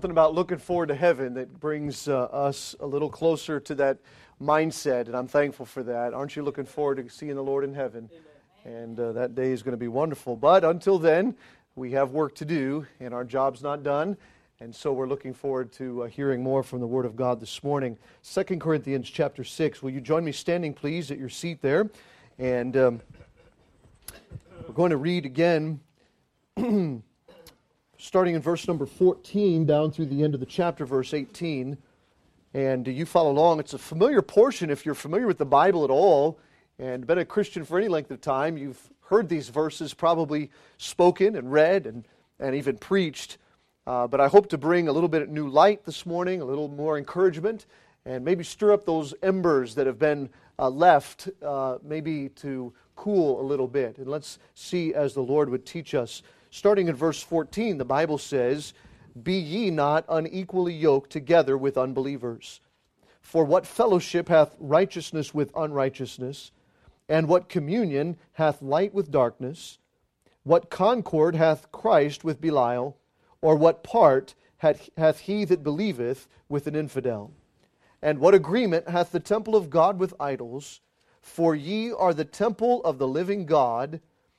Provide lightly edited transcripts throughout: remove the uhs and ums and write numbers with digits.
something about looking forward to heaven that brings us a little closer to that mindset, and I'm thankful for that. Aren't you looking forward to seeing the Lord in heaven? Amen. And that day is going to be wonderful. But until then, we have work to do, and our job's not done. And so we're looking forward to hearing more from the Word of God this morning. 2 Corinthians chapter 6. Will you join me standing, please, at your seat there? And we're going to read again, starting in verse number 14 down through the end of the chapter, verse 18. And you follow along. It's a familiar portion if you're familiar with the Bible at all and been a Christian for any length of time. You've heard these verses probably spoken and read and even preached. But I hope to bring a little bit of new light this morning, a little more encouragement, and maybe stir up those embers that have been left, maybe to cool a little bit. And let's see as the Lord would teach us. Starting in verse 14, the Bible says, "Be ye not unequally yoked together with unbelievers. For what fellowship hath righteousness with unrighteousness? And what communion hath light with darkness? What concord hath Christ with Belial? Or what part hath he that believeth with an infidel? And what agreement hath the temple of God with idols? For ye are the temple of the living God.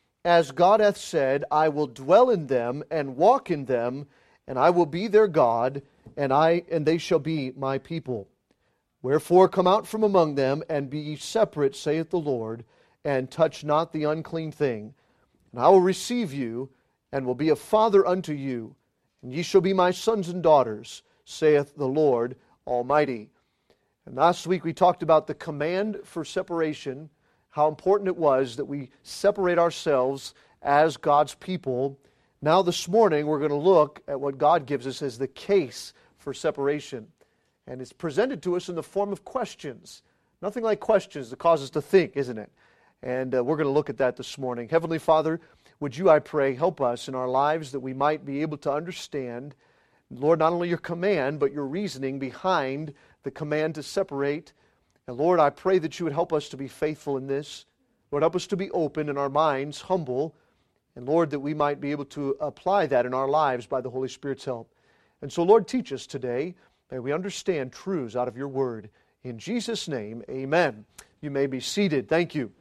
As God hath said, I will dwell in them and walk in them, and I will be their God, and they shall be my people. Wherefore come out from among them, and be ye separate, saith the Lord, and touch not the unclean thing. And I will receive you, and will be a father unto you, and ye shall be my sons and daughters, saith the Lord Almighty." And last week we talked about the command for separation, how important it was that we separate ourselves as God's people. Now this morning we're going to look at what God gives us as the case for separation. And it's presented to us in the form of questions. Nothing like questions that cause us to think, isn't it? And we're going to look at that this morning. Heavenly Father, would you, I pray, help us in our lives that we might be able to understand, Lord, not only your command, but your reasoning behind the command to separate. And Lord, I pray that you would help us to be faithful in this. Lord, help us to be open in our minds, humble. And Lord, that we might be able to apply that in our lives by the Holy Spirit's help. And so, Lord, teach us today. May we understand truths out of your word. In Jesus' name, amen. You may be seated. Thank you.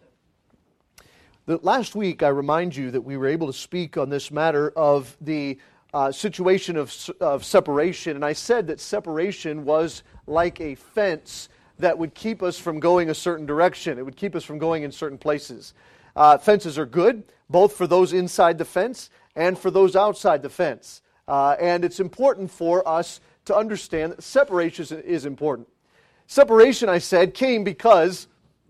Last week, I remind you that we were able to speak on this matter of the situation of separation. And I said that separation was like a fence that would keep us from going a certain direction. It would keep us from going in certain places. Fences are good, both for those inside the fence and for those outside the fence. And it's important for us to understand that separation is important. Separation, I said, came because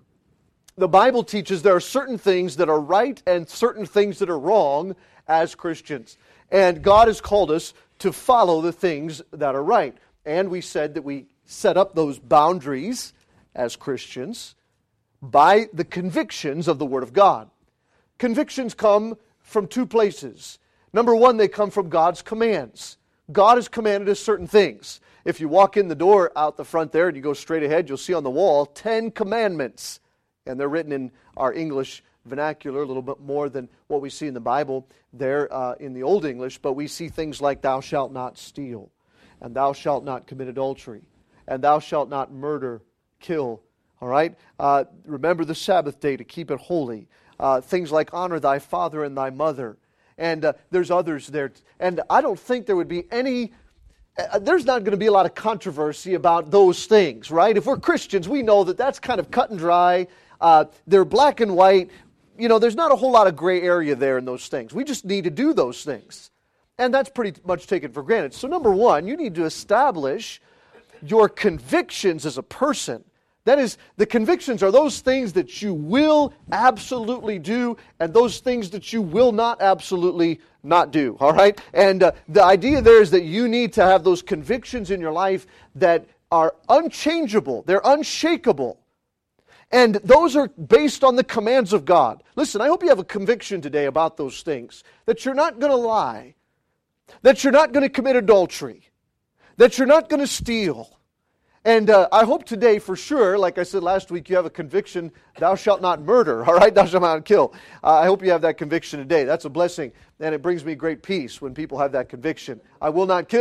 the Bible teaches there are certain things that are right and certain things that are wrong as Christians. And God has called us to follow the things that are right. And we said that we set up those boundaries as Christians by the convictions of the Word of God. Convictions come from two places. Number one, they come from God's commands. God has commanded us certain things. If you walk in the door out the front there and you go straight ahead, you'll see on the wall 10 commandments. And they're written in our English vernacular, a little bit more than what we see in the Bible there in the Old English. But we see things like, thou shalt not steal, and thou shalt not commit adultery, and thou shalt not murder, kill. All right? Remember the Sabbath day to keep it holy. Things like honor thy father and thy mother. And there's others there. And I don't think there would be any... there's not going to be a lot of controversy about those things, right? If we're Christians, we know that that's kind of cut and dry. They're black and white. You know, there's not a whole lot of gray area there in those things. We just need to do those things. And that's pretty much taken for granted. So number one, you need to establish your convictions as a person. That is, the convictions are those things that you will absolutely do and those things that you will not absolutely not do, all right? And the idea there is that you need to have those convictions in your life that are unchangeable. They're unshakable. And those are based on the commands of God. Listen, I hope you have a conviction today about those things. That you're not going to lie. That you're not going to commit adultery. That you're not going to steal. And I hope today for sure, like I said last week, you have a conviction, thou shalt not murder, all right? Thou shalt not kill. I hope you have that conviction today. That's a blessing, and it brings me great peace when people have that conviction. I will not kill.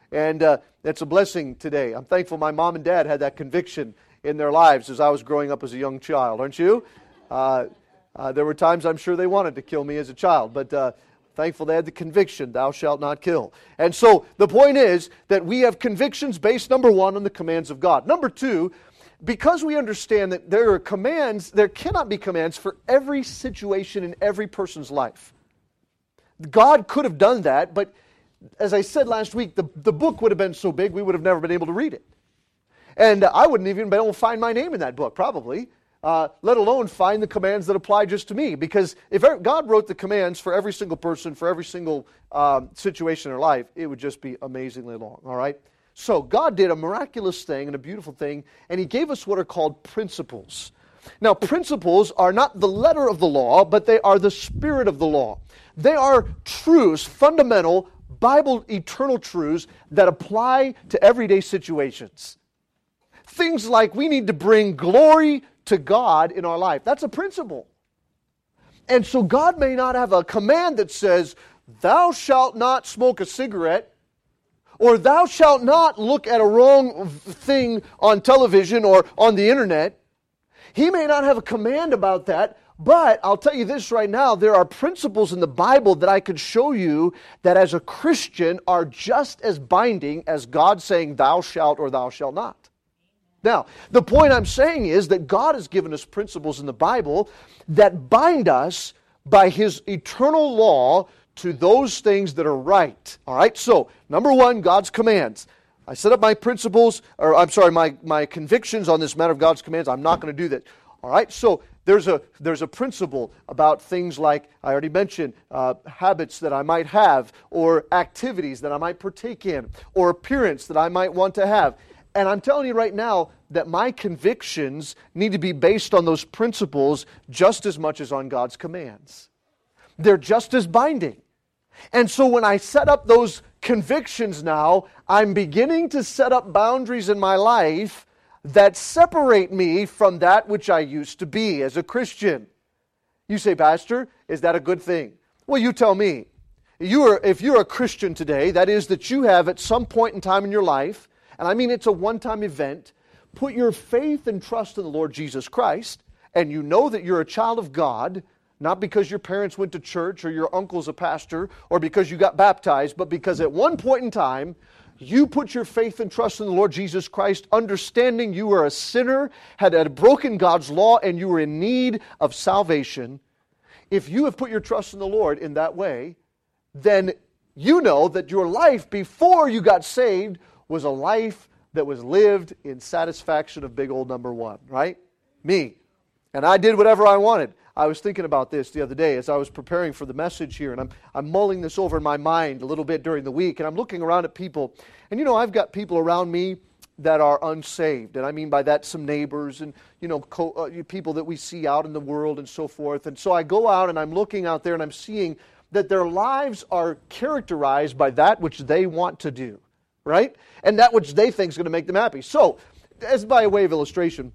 And it's a blessing today. I'm thankful my mom and dad had that conviction in their lives as I was growing up as a young child, aren't you? There were times I'm sure they wanted to kill me as a child, but thankful they had the conviction, thou shalt not kill. And so the point is that we have convictions based, number one, on the commands of God. Number two, because we understand that there are commands, there cannot be commands for every situation in every person's life. God could have done that, but as I said last week, the book would have been so big we would have never been able to read it. And I wouldn't even be able to find my name in that book, probably, let alone find the commands that apply just to me. Because if God wrote the commands for every single person, for every single situation in their life, it would just be amazingly long, all right? So God did a miraculous thing and a beautiful thing, and He gave us what are called principles. Now, principles are not the letter of the law, but they are the spirit of the law. They are truths, fundamental, Bible, eternal truths that apply to everyday situations. Things like we need to bring glory to God in our life. That's a principle. And so God may not have a command that says, thou shalt not smoke a cigarette, or thou shalt not look at a wrong thing on television or on the internet. He may not have a command about that, but I'll tell you this right now, there are principles in the Bible that I could show you that as a Christian are just as binding as God saying thou shalt or thou shalt not. Now, the point I'm saying is that God has given us principles in the Bible that bind us by His eternal law to those things that are right. All right, so number one, God's commands. I set up my principles, or I'm sorry, my convictions on this matter of God's commands. I'm not going to do that. All right, so there's a principle about things like, I already mentioned, habits that I might have, or activities that I might partake in, or appearance that I might want to have. And I'm telling you right now that my convictions need to be based on those principles just as much as on God's commands. They're just as binding. And so when I set up those convictions now, I'm beginning to set up boundaries in my life that separate me from that which I used to be as a Christian. You say, Pastor, is that a good thing? Well, you tell me. If you're a Christian today, that is that you have at some point in time in your life, and I mean it's a one-time event, put your faith and trust in the Lord Jesus Christ, and you know that you're a child of God, not because your parents went to church or your uncle's a pastor or because you got baptized, but because at one point in time, you put your faith and trust in the Lord Jesus Christ, understanding you were a sinner, had broken God's law, and you were in need of salvation. If you have put your trust in the Lord in that way, then you know that your life before you got saved was a life that was lived in satisfaction of big old number one, right? Me. And I did whatever I wanted. I was thinking about this the other day as I was preparing for the message here, and I'm mulling this over in my mind a little bit during the week, and I'm looking around at people, and you know, I've got people around me that are unsaved, and I mean by that some neighbors and, you know, people that we see out in the world and so forth, and so I go out and I'm looking out there and I'm seeing that their lives are characterized by that which they want to do, right? And that which they think is going to make them happy. So, as by way of illustration,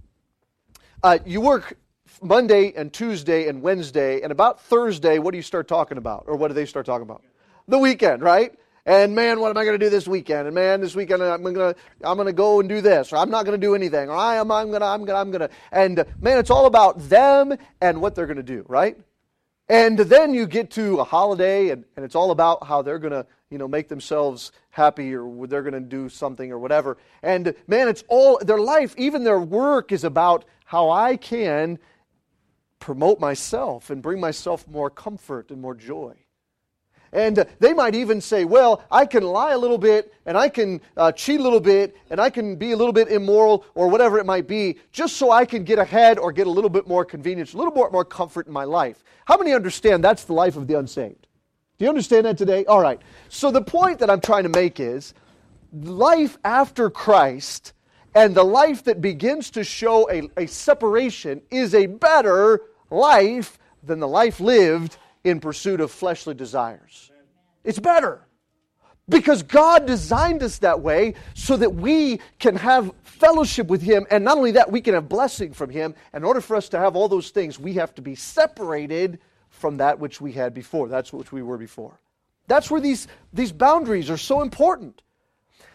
you work Monday and Tuesday and Wednesday, and about Thursday, what do you start talking about? Or what do they start talking about? The weekend, right? And man, what am I going to do this weekend? And man, this weekend I'm going to go and do this, or I'm not going to do anything, or I'm going to. And man, it's all about them and what they're going to do, right? And then you get to a holiday, and it's all about how they're going to, you know, make themselves happy, or they're going to do something or whatever. And man, it's all, their life, even their work is about how I can promote myself and bring myself more comfort and more joy. And they might even say, well, I can lie a little bit, and I can cheat a little bit, and I can be a little bit immoral, or whatever it might be, just so I can get ahead or get a little bit more convenience, a little more comfort in my life. How many understand that's the life of the unsaved? Do you understand that today? All right. So the point that I'm trying to make is, life after Christ and the life that begins to show a separation is a better life than the life lived in pursuit of fleshly desires. It's better. Because God designed us that way so that we can have fellowship with Him, and not only that, we can have blessing from Him. In order for us to have all those things, we have to be separated from that which we had before. That's what we were before. That's where these boundaries are so important.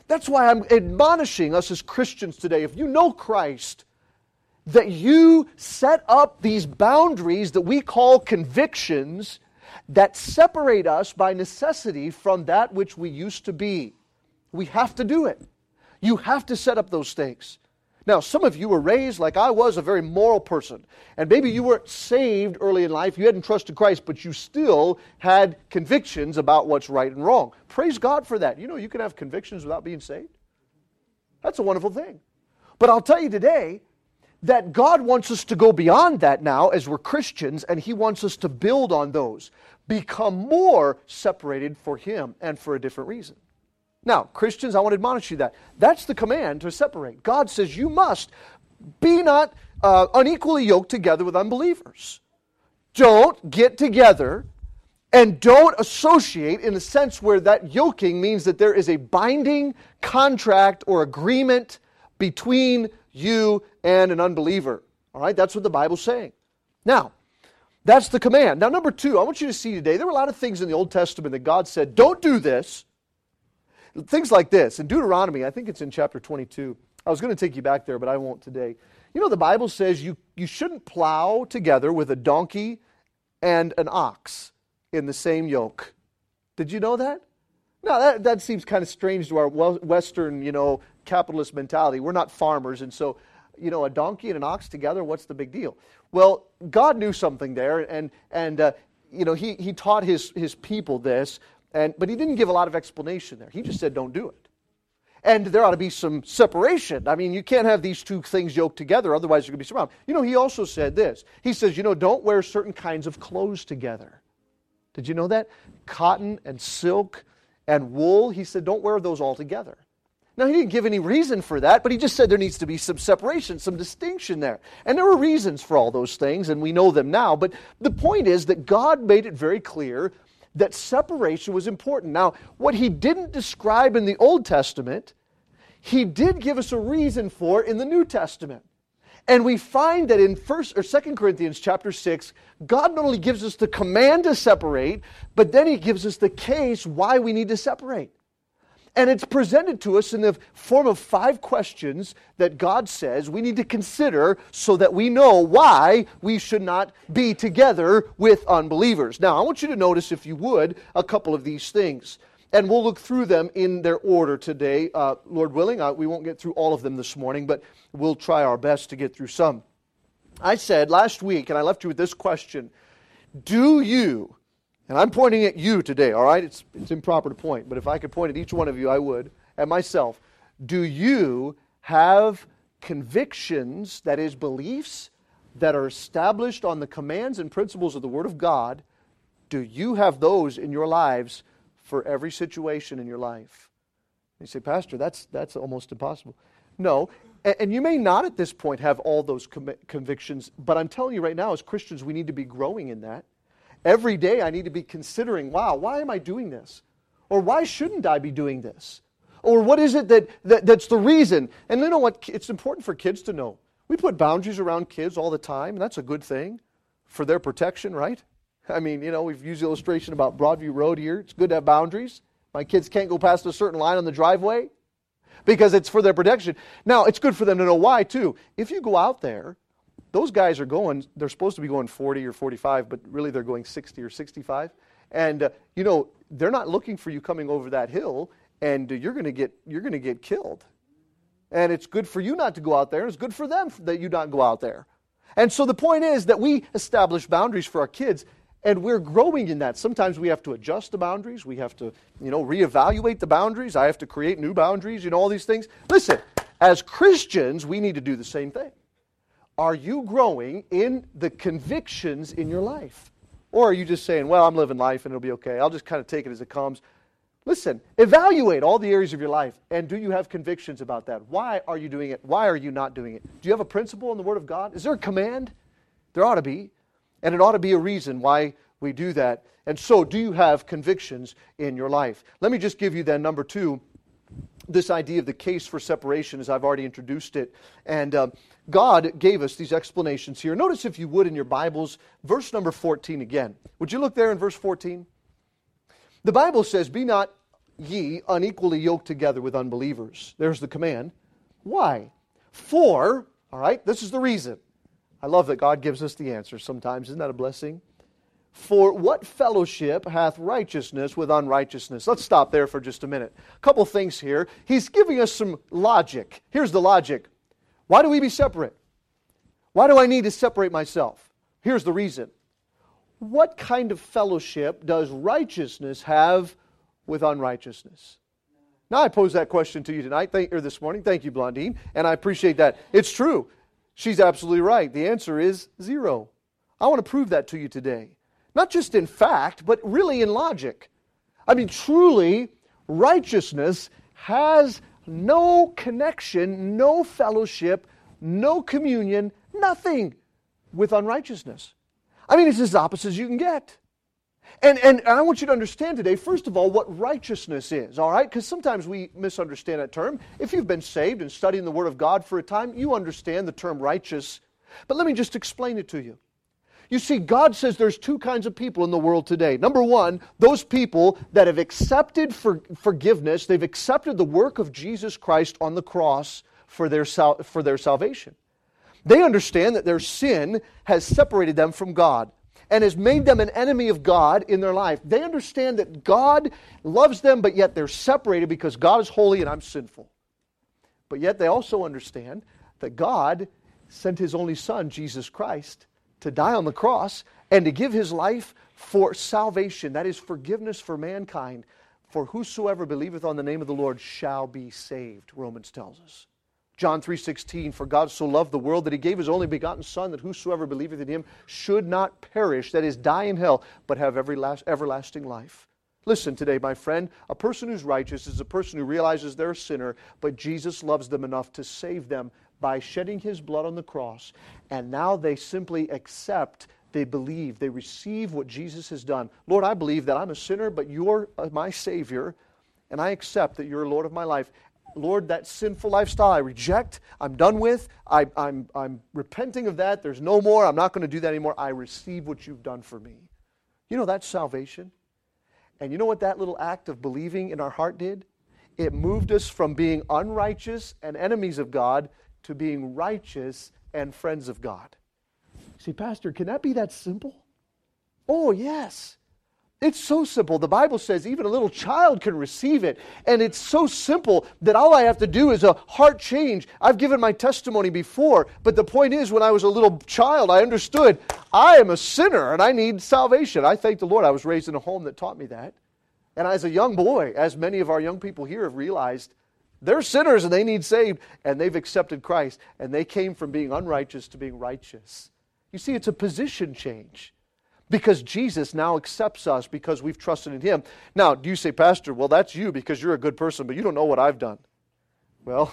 That's why I'm admonishing us as Christians today. If you know Christ, that you set up these boundaries that we call convictions that separate us by necessity from that which we used to be. We have to do it. You have to set up those things. Now, some of you were raised like I was, a very moral person. And maybe you weren't saved early in life, you hadn't trusted Christ, but you still had convictions about what's right and wrong. Praise God for that. You know, you can have convictions without being saved. That's a wonderful thing. But I'll tell you today that God wants us to go beyond that now as we're Christians, and He wants us to build on those, become more separated for Him and for a different reason. Now, Christians, I want to admonish you that. That's the command, to separate. God says you must be not unequally yoked together with unbelievers. Don't get together and don't associate in a sense where that yoking means that there is a binding contract or agreement between you and an unbeliever. All right, that's what the Bible's saying. Now, that's the command. Now, number two, I want you to see today, there were a lot of things in the Old Testament that God said, don't do this. Things like this. In Deuteronomy, I think it's in chapter 22. I was going to take you back there, but I won't today. You know, the Bible says you shouldn't plow together with a donkey and an ox in the same yoke. Did you know that? Now, that seems kind of strange to our Western, capitalist mentality. We're not farmers, and so, a donkey and an ox together, what's the big deal? Well, God knew something there, and He taught His people this, but He didn't give a lot of explanation there. He just said, don't do it. And there ought to be some separation. I mean, you can't have these two things yoked together, otherwise you're going to be surrounded. He also said this. He says, don't wear certain kinds of clothes together. Did you know that? Cotton and silk and wool, He said, don't wear those all together. Now, He didn't give any reason for that, but He just said there needs to be some separation, some distinction there. And there were reasons for all those things, and we know them now. But the point is that God made it very clear that separation was important. Now, what He didn't describe in the Old Testament, He did give us a reason for in the New Testament. And we find that in 1 or 2 Corinthians chapter 6, God not only gives us the command to separate, but then He gives us the case why we need to separate. And it's presented to us in the form of 5 questions that God says we need to consider so that we know why we should not be together with unbelievers. Now, I want you to notice, if you would, a couple of these things. And we'll look through them in their order today. Lord willing, we won't get through all of them this morning, but we'll try our best to get through some. I said last week, and I left you with this question, do you... And I'm pointing at you today, all right? It's improper to point, but if I could point at each one of you, I would, and myself. Do you have convictions, that is, beliefs, that are established on the commands and principles of the Word of God? Do you have those in your lives for every situation in your life? You say, Pastor, that's almost impossible. No, and you may not at this point have all those convictions, but I'm telling you right now, as Christians, we need to be growing in that. Every day I need to be considering, wow, why am I doing this? Or why shouldn't I be doing this? Or what is it that's the reason? And you know what? It's important for kids to know. We put boundaries around kids all the time, and that's a good thing for their protection, right? I mean, we've used the illustration about Broadview Road here. It's good to have boundaries. My kids can't go past a certain line on the driveway because it's for their protection. Now, it's good for them to know why, too. If you go out there, those guys they're supposed to be going 40 or 45, but really they're going 60 or 65. And, they're not looking for you coming over that hill, and you're going to get killed. And it's good for you not to go out there, and it's good for them that you not go out there. And so the point is that we establish boundaries for our kids, and we're growing in that. Sometimes we have to adjust the boundaries. We have to, reevaluate the boundaries. I have to create new boundaries, all these things. Listen, as Christians, we need to do the same thing. Are you growing in the convictions in your life? Or are you just saying, well, I'm living life and it'll be okay. I'll just kind of take it as it comes. Listen, evaluate all the areas of your life, and do you have convictions about that? Why are you doing it? Why are you not doing it? Do you have a principle in the Word of God? Is there a command? There ought to be. And it ought to be a reason why we do that. And so, do you have convictions in your life? Let me just give you then, number 2, this idea of the case for separation, as I've already introduced it. And God gave us these explanations here. Notice, if you would, in your Bibles, verse number 14 again. Would you look there in verse 14? The Bible says, be not ye unequally yoked together with unbelievers. There's the command. Why? For, all right, this is the reason. I love that God gives us the answer sometimes. Isn't that a blessing? For what fellowship hath righteousness with unrighteousness? Let's stop there for just a minute. A couple things here. He's giving us some logic. Here's the logic. Why do we be separate? Why do I need to separate myself? Here's the reason. What kind of fellowship does righteousness have with unrighteousness? Now I pose that question to you tonight, or this morning. Thank you, Blondine, and I appreciate that. It's true. She's absolutely right. The answer is zero. I want to prove that to you today. Not just in fact, but really in logic. I mean, truly, righteousness has no connection, no fellowship, no communion, nothing with unrighteousness. I mean, it's as opposite as you can get. And I want you to understand today, first of all, what righteousness is, all right? Because sometimes we misunderstand that term. If you've been saved and studying the Word of God for a time, you understand the term righteous. But let me just explain it to you. You see, God says there's two kinds of people in the world today. Number one, those people that have accepted forgiveness, they've accepted the work of Jesus Christ on the cross for their salvation. They understand that their sin has separated them from God and has made them an enemy of God in their life. They understand that God loves them, but yet they're separated because God is holy and I'm sinful. But yet they also understand that God sent His only Son, Jesus Christ, to die on the cross and to give His life for salvation. That is forgiveness for mankind. For whosoever believeth on the name of the Lord shall be saved, Romans tells us. John 3:16, for God so loved the world that He gave His only begotten Son, that whosoever believeth in Him should not perish, that is, die in hell, but have everlasting life. Listen today, my friend, a person who's righteous is a person who realizes they're a sinner, but Jesus loves them enough to save them by shedding His blood on the cross. And now they simply accept, they believe, they receive what Jesus has done. Lord, I believe that I'm a sinner, but You're my Savior, and I accept that You're Lord of my life. Lord, that sinful lifestyle I reject, I'm done with, I'm repenting of that, there's no more, I'm not going to do that anymore. I receive what You've done for me. You know, that's salvation. And you know what that little act of believing in our heart did? It moved us from being unrighteous and enemies of God to being righteous and friends of God. See, Pastor, can that be that simple? Oh, yes. It's so simple. The Bible says even a little child can receive it. And it's so simple that all I have to do is a heart change. I've given my testimony before, but the point is, when I was a little child, I understood I am a sinner and I need salvation. I thank the Lord I was raised in a home that taught me that. And as a young boy, as many of our young people here have realized, they're sinners and they need saved, and they've accepted Christ, and they came from being unrighteous to being righteous. You see, it's a position change. Because Jesus now accepts us because we've trusted in Him. Now, do you say, Pastor, well, that's you because you're a good person, but you don't know what I've done. Well,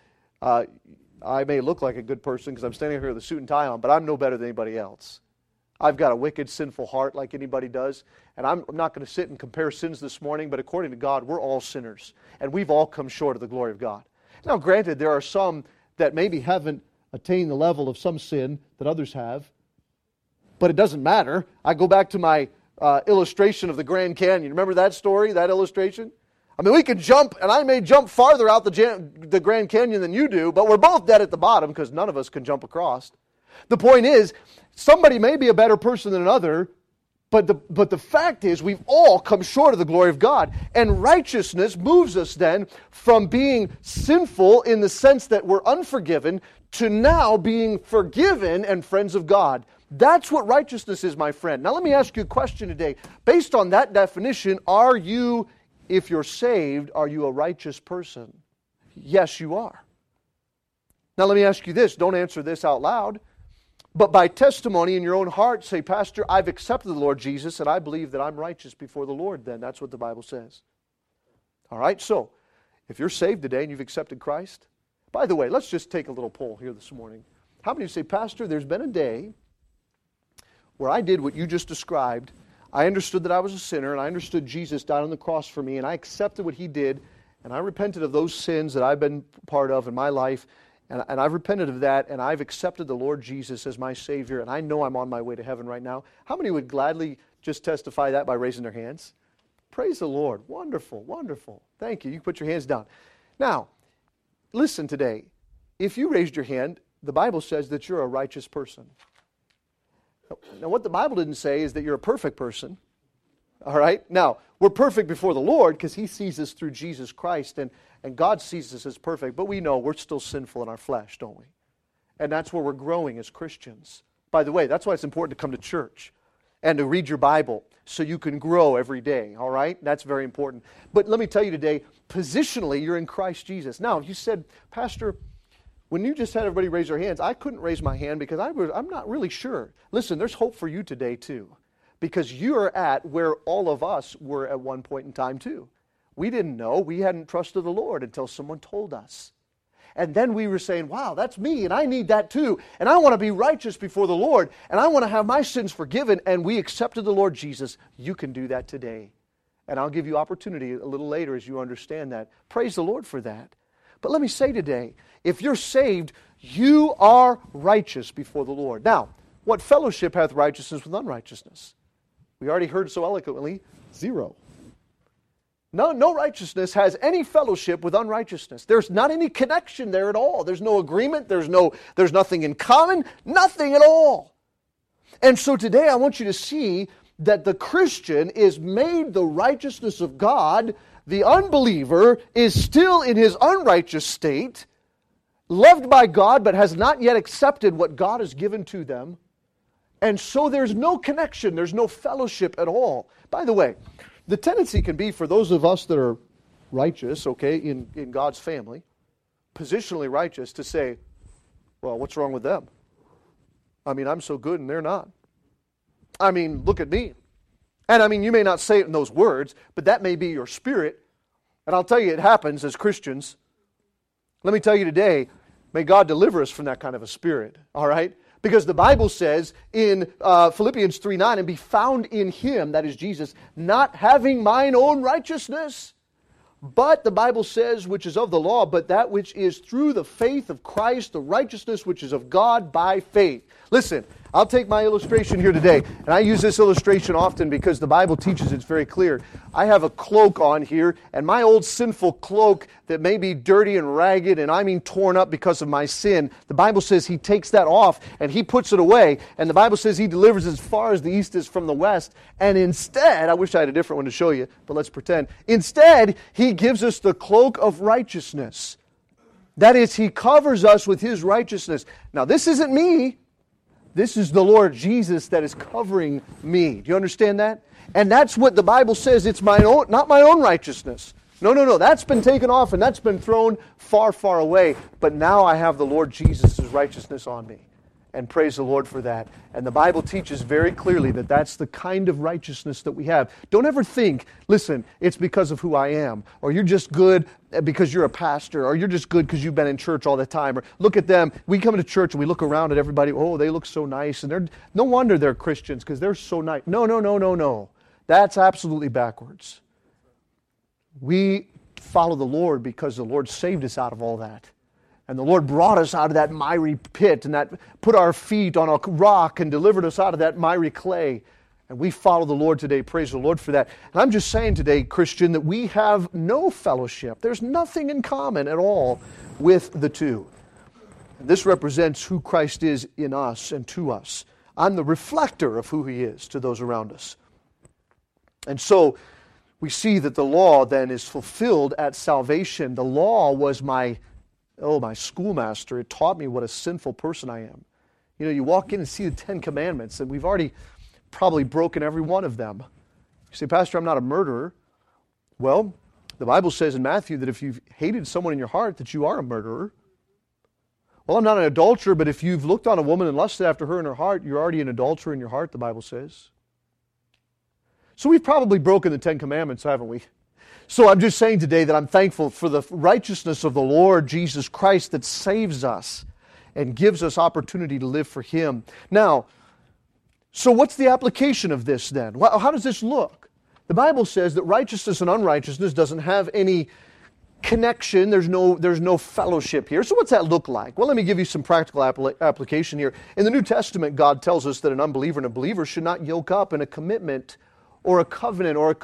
I may look like a good person because I'm standing here with a suit and tie on, but I'm no better than anybody else. I've got a wicked, sinful heart like anybody does, and I'm not going to sit and compare sins this morning, but according to God, we're all sinners, and we've all come short of the glory of God. Now, granted, there are some that maybe haven't attained the level of some sin that others have, but it doesn't matter. I go back to my illustration of the Grand Canyon. Remember that story, that illustration? I mean, we can jump, and I may jump farther out the Grand Canyon than you do, but we're both dead at the bottom because none of us can jump across. The point is, somebody may be a better person than another, but the fact is we've all come short of the glory of God. And righteousness moves us then from being sinful in the sense that we're unforgiven to now being forgiven and friends of God. That's what righteousness is, my friend. Now let me ask you a question today. Based on that definition, are you, if you're saved, are you a righteous person? Yes, you are. Now let me ask you this. Don't answer this out loud. But by testimony in your own heart, say, Pastor, I've accepted the Lord Jesus and I believe that I'm righteous before the Lord then. That's what the Bible says. All right, so if you're saved today and you've accepted Christ, by the way, let's just take a little poll here this morning. How many of you say, Pastor, there's been a day where I did what you just described. I understood that I was a sinner, and I understood Jesus died on the cross for me, and I accepted what He did, and I repented of those sins that I've been part of in my life, and I've repented of that, and I've accepted the Lord Jesus as my Savior, and I know I'm on my way to heaven right now. How many would gladly just testify that by raising their hands? Praise the Lord. Wonderful, wonderful. Thank you. You can put your hands down. Now, listen today. If you raised your hand, the Bible says that you're a righteous person. Now, what the Bible didn't say is that you're a perfect person. All right? Now, we're perfect before the Lord because He sees us through Jesus Christ, and God sees us as perfect. But we know we're still sinful in our flesh, don't we? And that's where we're growing as Christians. By the way, that's why it's important to come to church and to read your Bible so you can grow every day, all right? That's very important. But let me tell you today, positionally, you're in Christ Jesus. Now, you said, Pastor, when you just had everybody raise their hands, I couldn't raise my hand because I'm not really sure. Listen, there's hope for you today, too, because you're at where all of us were at one point in time, too. We didn't know. We hadn't trusted the Lord until someone told us. And then we were saying, wow, that's me, and I need that too. And I want to be righteous before the Lord, and I want to have my sins forgiven. And we accepted the Lord Jesus. You can do that today. And I'll give you opportunity a little later as you understand that. Praise the Lord for that. But let me say today, if you're saved, you are righteous before the Lord. Now, what fellowship hath righteousness with unrighteousness? We already heard so eloquently, zero. No righteousness has any fellowship with unrighteousness. There's not any connection there at all. There's no agreement. There's nothing in common. Nothing at all. And so today I want you to see that the Christian is made the righteousness of God. The unbeliever is still in his unrighteous state, loved by God but has not yet accepted what God has given to them. And so there's no connection. There's no fellowship at all. By the way, the tendency can be for those of us that are righteous, okay, in God's family, positionally righteous, to say, well, what's wrong with them? I mean, I'm so good and they're not. I mean, look at me. And I mean, you may not say it in those words, but that may be your spirit. And I'll tell you, it happens as Christians. Let me tell you today, may God deliver us from that kind of a spirit, all right? Because the Bible says in Philippians 3:9, and be found in Him, that is Jesus, not having mine own righteousness, but the Bible says, which is of the law, but that which is through the faith of Christ, the righteousness which is of God by faith. Listen, I'll take my illustration here today, and I use this illustration often because the Bible teaches it's very clear. I have a cloak on here, and my old sinful cloak that may be dirty and ragged, and I mean torn up because of my sin, the Bible says He takes that off, and He puts it away, and the Bible says He delivers as far as the east is from the west, and instead, I wish I had a different one to show you, but let's pretend, instead, He gives us the cloak of righteousness. That is, He covers us with His righteousness. Now, this isn't me. This is the Lord Jesus that is covering me. Do you understand that? And that's what the Bible says. It's my own, not my own righteousness. No. That's been taken off and that's been thrown far, far away. But now I have the Lord Jesus' righteousness on me. And praise the Lord for that. And the Bible teaches very clearly that that's the kind of righteousness that we have. Don't ever think, listen, it's because of who I am. Or you're just good because you're a pastor. Or you're just good because you've been in church all the time. Or look at them. We come to church and we look around at everybody. Oh, they look so nice. And no wonder they're Christians because they're so nice. No. That's absolutely backwards. We follow the Lord because the Lord saved us out of all that. And the Lord brought us out of that miry pit and that put our feet on a rock and delivered us out of that miry clay. And we follow the Lord today. Praise the Lord for that. And I'm just saying today, Christian, that we have no fellowship. There's nothing in common at all with the two. And this represents who Christ is in us and to us. I'm the reflector of who He is to those around us. And so we see that the law then is fulfilled at salvation. The law was my schoolmaster. It taught me what a sinful person I am. You know, you walk in and see the 10 Commandments, and we've already probably broken every one of them. You say, Pastor, I'm not a murderer. Well, the Bible says in Matthew that if you've hated someone in your heart, that you are a murderer. Well, I'm not an adulterer, but if you've looked on a woman and lusted after her in her heart, you're already an adulterer in your heart, the Bible says. So we've probably broken the 10 Commandments, haven't we? So I'm just saying today that I'm thankful for the righteousness of the Lord Jesus Christ that saves us and gives us opportunity to live for Him. Now, so what's the application of this then? How does this look? The Bible says that righteousness and unrighteousness doesn't have any connection. There's no fellowship here. So what's that look like? Well, let me give you some practical application here. In the New Testament, God tells us that an unbeliever and a believer should not yoke up in a commitment or a covenant or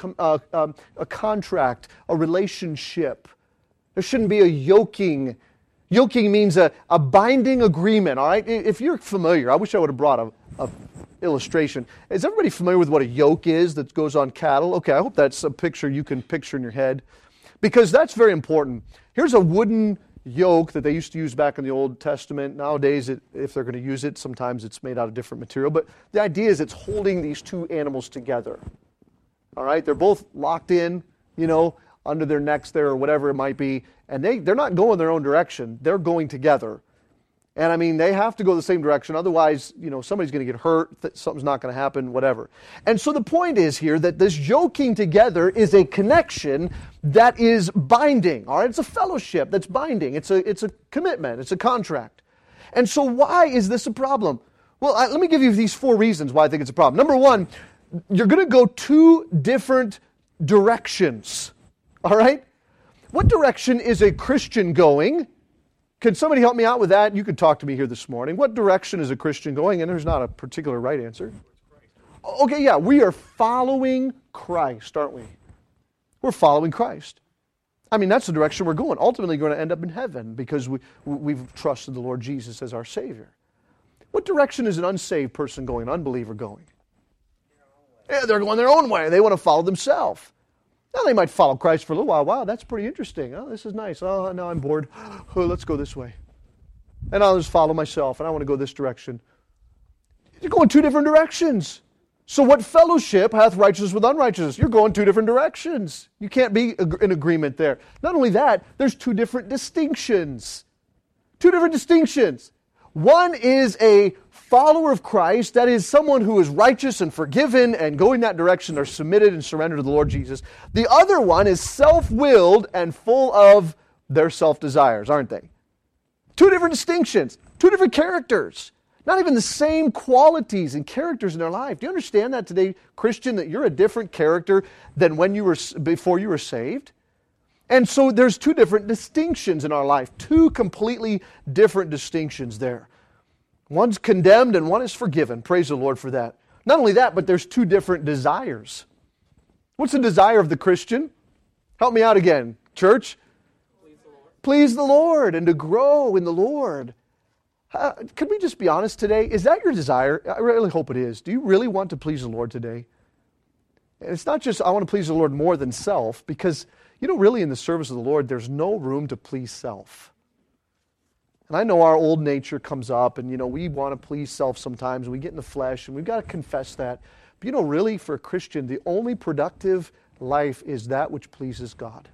a contract, a relationship. There shouldn't be a yoking. Yoking means a binding agreement, all right? If you're familiar, I wish I would have brought a illustration. Is everybody familiar with what a yoke is that goes on cattle? Okay, I hope that's a picture you can picture in your head, because that's very important. Here's a wooden yoke that they used to use back in the Old Testament. Nowadays, if they're going to use it, sometimes it's made out of different material. But the idea is it's holding these two animals together. All right? They're both locked in, under their necks there or whatever it might be. And they're not going their own direction. They're going together. And I mean, they have to go the same direction. Otherwise, somebody's going to get hurt. Something's not going to happen, whatever. And so the point is here that this yoking together is a connection that is binding. All right, it's a fellowship that's binding. It's a commitment. It's a contract. And so why is this a problem? Well, let me give you these 4 reasons why I think it's a problem. Number 1, you're going to go 2 different directions. All right? What direction is a Christian going? Can somebody help me out with that? You could talk to me here this morning. What direction is a Christian going? And there's not a particular right answer. Okay, yeah, we are following Christ, aren't we? We're following Christ. I mean, that's the direction we're going. Ultimately, we're going to end up in heaven because we've trusted the Lord Jesus as our Savior. What direction is an unsaved person going, an unbeliever going? Yeah, they're going their own way. They want to follow themselves. Now, they might follow Christ for a little while. Wow, that's pretty interesting. Oh, this is nice. Oh, now I'm bored. Oh, let's go this way. And I'll just follow myself, and I want to go this direction. You're going 2 different directions. So what fellowship hath righteousness with unrighteousness? You're going 2 different directions. You can't be in agreement there. Not only that, there's 2 different distinctions. 2 different distinctions. One is a follower of Christ, that is someone who is righteous and forgiven and going that direction. They're submitted and surrendered to the Lord Jesus. The other one is self-willed and full of their self-desires, aren't they? 2 different distinctions, 2 different characters. Not even the same qualities and characters in their life. Do you understand that today, Christian, that you're a different character than before you were saved? And so there's 2 different distinctions in our life. 2 completely different distinctions there. One's condemned and one is forgiven. Praise the Lord for that. Not only that, but there's 2 different desires. What's the desire of the Christian? Help me out again, church. Please the Lord. Please the Lord and to grow in the Lord. Could we just be honest today? Is that your desire? I really hope it is. Do you really want to please the Lord today? And it's not just I want to please the Lord more than self, because really in the service of the Lord, there's no room to please self. And I know our old nature comes up, and we want to please self sometimes, and we get in the flesh, and we've got to confess that. But really, for a Christian, the only productive life is that which pleases God.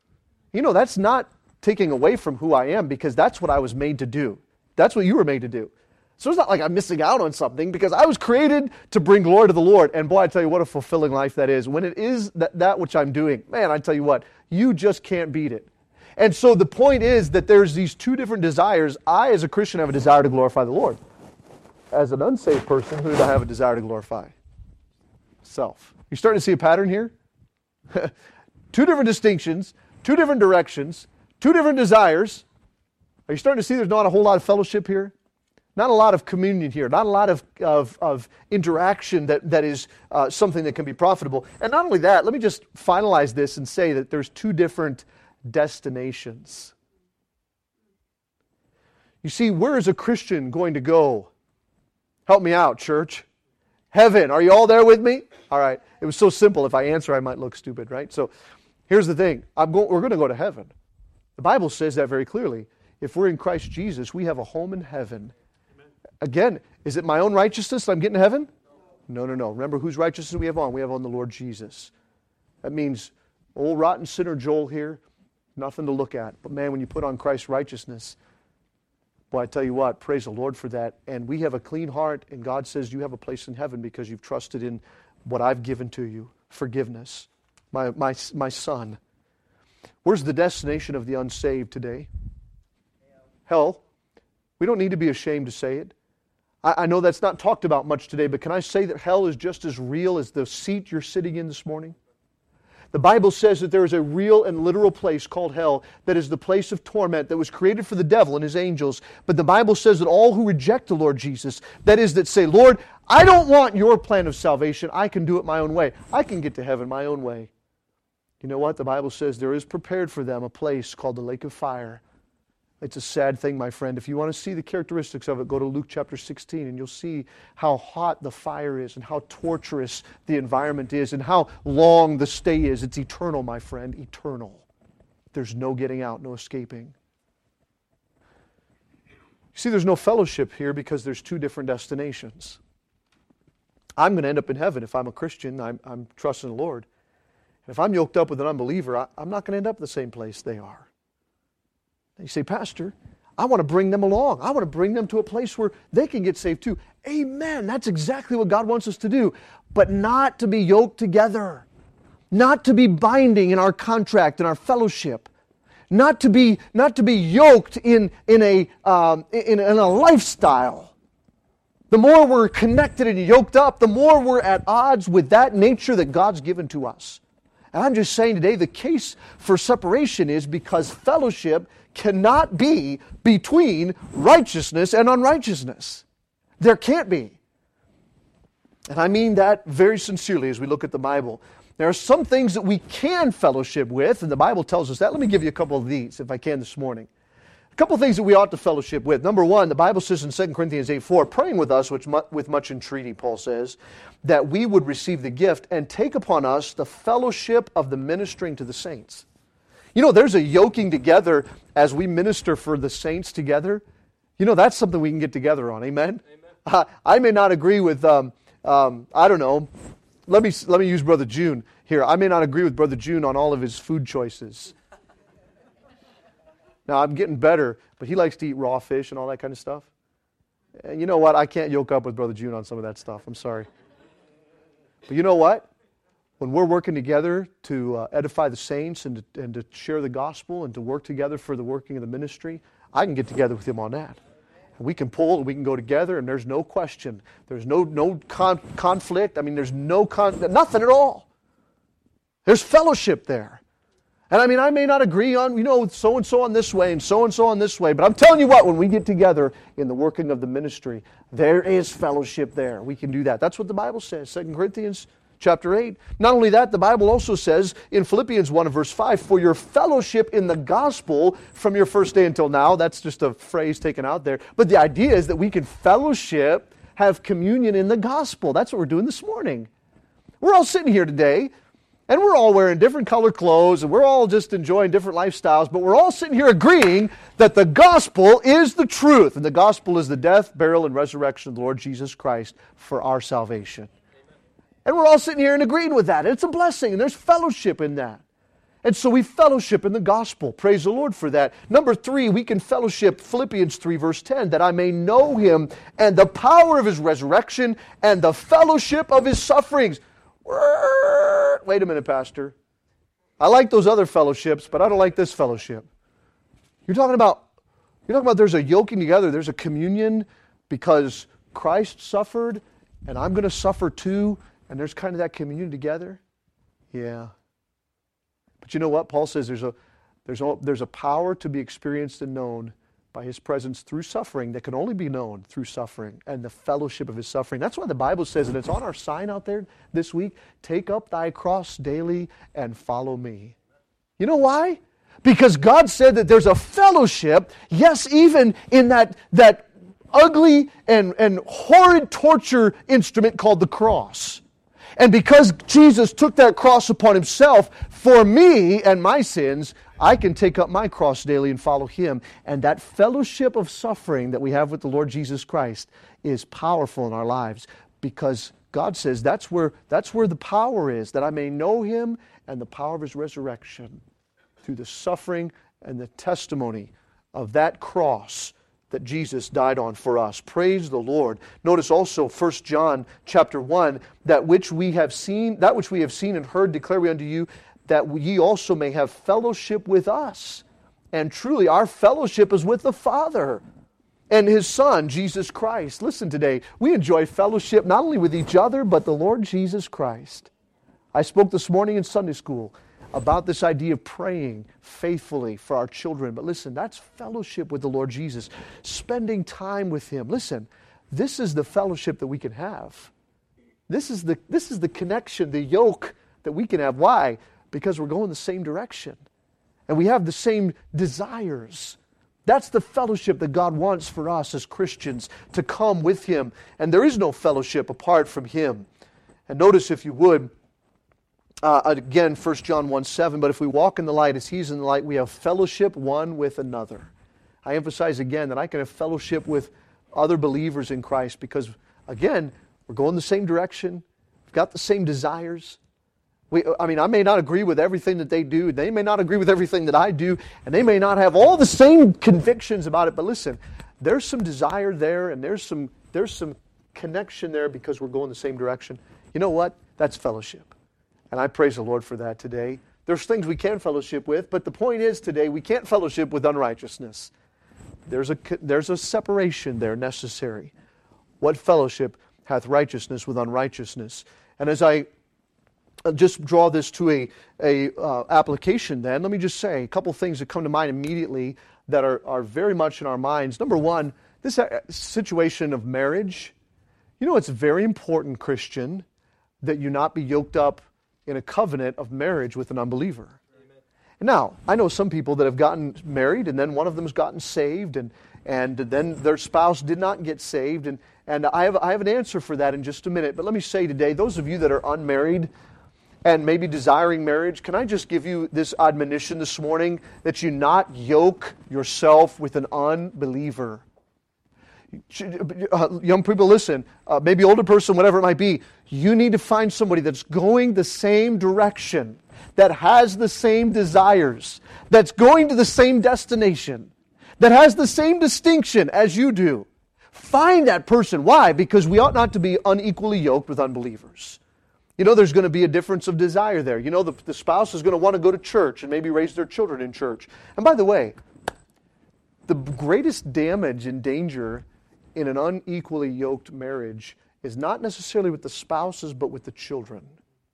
That's not taking away from who I am, because that's what I was made to do. That's what you were made to do. So it's not like I'm missing out on something, because I was created to bring glory to the Lord. And boy, I tell you what a fulfilling life that is. When it is that which I'm doing, man, I tell you what, you just can't beat it. And so the point is that there's these 2 different desires. I, as a Christian, have a desire to glorify the Lord. As an unsaved person, who do I have a desire to glorify? Self. You're starting to see a pattern here? 2 different distinctions, 2 different directions, 2 different desires. Are you starting to see there's not a whole lot of fellowship here? Not a lot of communion here. Not a lot of interaction that is something that can be profitable. And not only that, let me just finalize this and say that there's 2 different destinations. You see, where is a Christian going to go? Help me out, church. Heaven. Are you all there with me? All right. It was so simple. If I answer, I might look stupid, right? So here's the thing. We're going to go to heaven. The Bible says that very clearly. If we're in Christ Jesus, we have a home in heaven. Amen. Again, is it my own righteousness that I'm getting to heaven? No. Remember whose righteousness we have on? We have on the Lord Jesus. That means old rotten sinner Joel here, nothing to look at. But man, when you put on Christ's righteousness, boy, I tell you what, praise the Lord for that. And we have a clean heart, and God says you have a place in heaven because you've trusted in what I've given to you, forgiveness, my son. Where's the destination of the unsaved today? Hell. We don't need to be ashamed to say it. I know that's not talked about much today, but can I say that hell is just as real as the seat you're sitting in this morning? The Bible says that there is a real and literal place called hell that is the place of torment that was created for the devil and his angels. But the Bible says that all who reject the Lord Jesus, that is, that say, Lord, I don't want your plan of salvation. I can do it my own way. I can get to heaven my own way. You know what? The Bible says there is prepared for them a place called the lake of fire. It's a sad thing, my friend. If you want to see the characteristics of it, go to Luke chapter 16 and you'll see how hot the fire is and how torturous the environment is and how long the stay is. It's eternal, my friend, eternal. There's no getting out, no escaping. You see, there's no fellowship here because there's two different destinations. I'm going to end up in heaven if I'm a Christian. I'm trusting the Lord. If I'm yoked up with an unbeliever, I'm not going to end up in the same place they are. You say, Pastor, I want to bring them along. I want to bring them to a place where they can get saved too. Amen. That's exactly what God wants us to do. But not to be yoked together. Not to be binding in our contract, in our fellowship. Not to be yoked in a lifestyle. The more we're connected and yoked up, the more we're at odds with that nature that God's given to us. And I'm just saying today, the case for separation is because fellowship cannot be between righteousness and unrighteousness. There can't be. And I mean that very sincerely as we look at the Bible. There are some things that we can fellowship with, and the Bible tells us that. Let me give you a couple of these, if I can, this morning. A couple of things that we ought to fellowship with. Number one, the Bible says in 2 Corinthians 8:4, praying with us with much entreaty, Paul says, that we would receive the gift and take upon us the fellowship of the ministering to the saints. You know, there's a yoking together as we minister for the saints together. You know, that's something we can get together on. Amen? Amen. I may not agree with, I don't know, let me use Brother June here. I may not agree with Brother June on all of his food choices. Now, I'm getting better, but he likes to eat raw fish and all that kind of stuff. And you know what? I can't yoke up with Brother June on some of that stuff. I'm sorry. But you know what? When we're working together to edify the saints and to share the gospel and to work together for the working of the ministry, I can get together with him on that. And we can pull and we can go together, and there's no question. There's no conflict. I mean, there's nothing at all. There's fellowship there. And I mean, I may not agree on, so-and-so on this way and so-and-so on this way, but I'm telling you what, when we get together in the working of the ministry, there is fellowship there. We can do that. That's what the Bible says, 2 Corinthians chapter 8. Not only that, the Bible also says in Philippians 1 and verse 5, for your fellowship in the gospel from your first day until now. That's just a phrase taken out there. But the idea is that we can fellowship, have communion in the gospel. That's what we're doing this morning. We're all sitting here today, and we're all wearing different colored clothes, and we're all just enjoying different lifestyles, but we're all sitting here agreeing that the gospel is the truth, and the gospel is the death, burial, and resurrection of the Lord Jesus Christ for our salvation. And we're all sitting here and agreeing with that. And it's a blessing, and there's fellowship in that. And so we fellowship in the gospel. Praise the Lord for that. Number 3, we can fellowship, Philippians 3 verse 10, that I may know Him and the power of His resurrection and the fellowship of His sufferings. Wait a minute, Pastor. I like those other fellowships, but I don't like this fellowship. You're talking about there's a yoking together, there's a communion because Christ suffered, and I'm going to suffer too, and there's kind of that communion together. Yeah. But you know what? Paul says there's a power to be experienced and known by His presence through suffering that can only be known through suffering and the fellowship of His suffering. That's why the Bible says, and it's on our sign out there this week, take up thy cross daily and follow me. You know why? Because God said that there's a fellowship, yes, even in that ugly and horrid torture instrument called the cross. And because Jesus took that cross upon Himself for me and my sins, I can take up my cross daily and follow Him. And that fellowship of suffering that we have with the Lord Jesus Christ is powerful in our lives because God says that's where the power is, that I may know Him and the power of His resurrection through the suffering and the testimony of that cross that Jesus died on for us. Praise the Lord. Notice also 1 John chapter 1, that which we have seen and heard declare we unto you, that ye also may have fellowship with us. And truly our fellowship is with the Father and His Son, Jesus Christ. Listen today, we enjoy fellowship not only with each other, but the Lord Jesus Christ. I spoke this morning in Sunday school about this idea of praying faithfully for our children. But listen, that's fellowship with the Lord Jesus. Spending time with Him. Listen, this is the fellowship that we can have. This is the connection, the yoke that we can have. Why? Because we're going the same direction. And we have the same desires. That's the fellowship that God wants for us as Christians, to come with Him. And there is no fellowship apart from Him. And notice, if you would, again, 1 John 1:7, but if we walk in the light as He's in the light, we have fellowship one with another. I emphasize again that I can have fellowship with other believers in Christ because, again, we're going the same direction. We've got the same desires. I may not agree with everything that they do. They may not agree with everything that I do. And they may not have all the same convictions about it. But listen, there's some desire there and there's some connection there because we're going the same direction. You know what? That's fellowship. And I praise the Lord for that today. There's things we can fellowship with, but the point is today we can't fellowship with unrighteousness. There's a separation there necessary. What fellowship hath righteousness with unrighteousness? And as I just draw this to a application then, let me just say a couple things that come to mind immediately that are very much in our minds. Number one, this situation of marriage. You know, it's very important, Christian, that you not be yoked up in a covenant of marriage with an unbeliever. Amen. Now, I know some people that have gotten married and then one of them has gotten saved and then their spouse did not get saved. And I have an answer for that in just a minute. But let me say today, those of you that are unmarried and maybe desiring marriage, can I just give you this admonition this morning that you not yoke yourself with an unbeliever? Young people, listen, maybe older person, whatever it might be, you need to find somebody that's going the same direction, that has the same desires, that's going to the same destination, that has the same distinction as you do. Find that person. Why? Because we ought not to be unequally yoked with unbelievers. You know, there's going to be a difference of desire there. You know, the spouse is going to want to go to church and maybe raise their children in church. And by the way, the greatest damage and danger in an unequally yoked marriage is not necessarily with the spouses, but with the children.